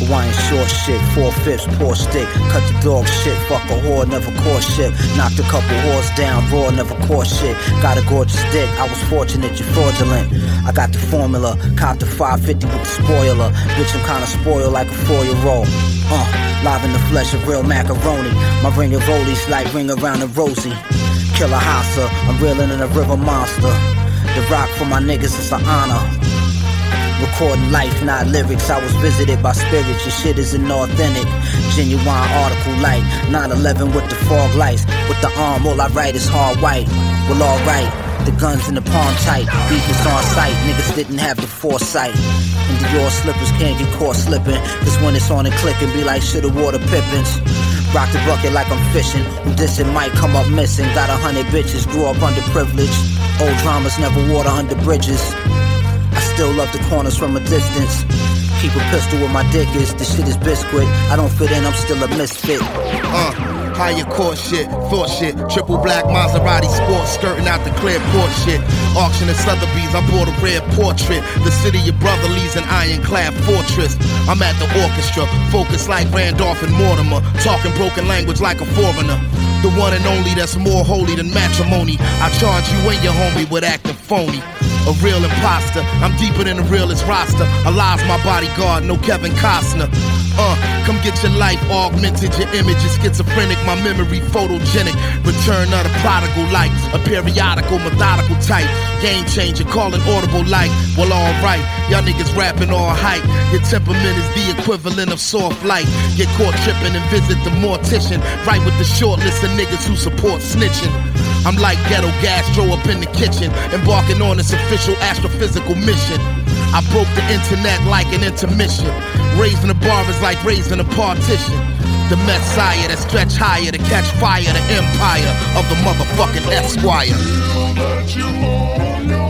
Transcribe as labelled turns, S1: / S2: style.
S1: Hawaiian short shit, 4/5 poor stick. Cut the dog shit, fuck a whore, never caught shit. Knocked a couple whores down, raw, never caught shit. Got a gorgeous dick, I was fortunate, you're fraudulent. I got the formula, copped the 550 with the spoiler. Bitch, I'm kinda spoiled like a 4-year-old. Live in the flesh of real macaroni. My ring of rollies like ring around the rosy. Killer Hassa, I'm reeling in a river monster. The rock for my niggas is an honor. Recording life, not lyrics. I was visited by spirits. Your shit isn't authentic. Genuine article light. 9/11 with the fog lights. With the arm, all I write is hard white. Well, alright. The guns in the palm tight. Beef is on sight. Niggas didn't have the foresight. And Dior slippers can't get caught slipping. Cause when it's on and clicking, be like shoulda water Pippins. Rock the bucket like I'm fishing. Who dissing might come up missing. Got 100 bitches, grew up underprivileged. Old dramas never water under bridges. I still love the corners from a distance. Keep a pistol where my dick is. This shit is biscuit. I don't fit in, I'm still a misfit.
S2: Higher court shit, thought shit. Triple black Maserati sports, skirting out the clear port shit. Auction at Sotheby's, I bought a red portrait. The city your brother leaves an ironclad fortress. I'm at the orchestra, focused like Randolph and Mortimer. Talking broken language like a foreigner. The one and only that's more holy than matrimony. I charge you and your homie with acting phony. A real imposter, I'm deeper than the realest roster. Alive's my bodyguard, no Kevin Costner. Come get your life augmented, your image is schizophrenic, my memory photogenic. Return of the prodigal like a periodical, methodical type. Game changer, calling audible like, well alright, y'all niggas rapping all hype. Your temperament is the equivalent of soft light. Get caught tripping and visit the mortician. Right with the short list of niggas who support snitching. I'm like ghetto gastro up in the kitchen, embarking on this official astrophysical mission. I broke the internet like an intermission. Raising the bar is like raising a partition. The messiah that stretch higher to catch fire. The empire of the motherfucking Esquire.